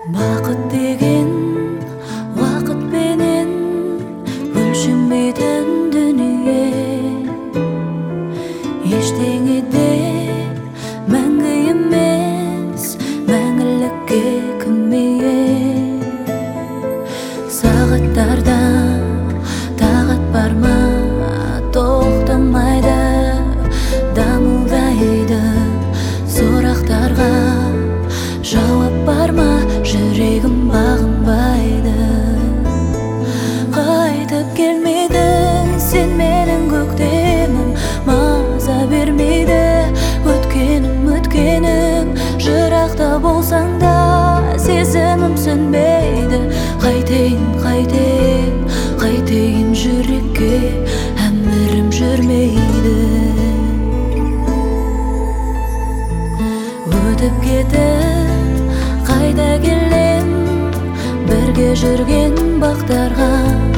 Бақыт деген уақытпенен өлшенбейтін дүние, ештеңе де мәңгі емес, мәңгілікке кіммейе. Сағаттарда тағат бар ма, тоқтамайды, дамылдайды. Сұрақтарға жауап бар ма, жүрегім бағынбайды. Қайтып келмедің сен менің көктемім, маза бермейді өткенім. Жырақта болсаң да сезімім сөнбейді. Қайтейін жүрекке әмірім жүрмейді. Өтіп кетіп қайда келем, бірге жүрген бақтарға,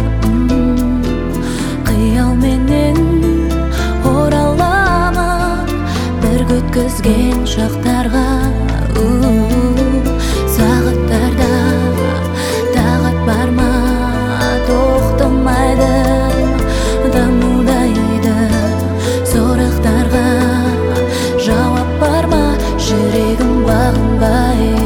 қиялменен оралама бір күткізген шақтарға. Сағаттарда тағат бар ма, тоқтамайды, дамылдайды. Сұрақтарға жауап бар ма, жүрегім бағынбайды.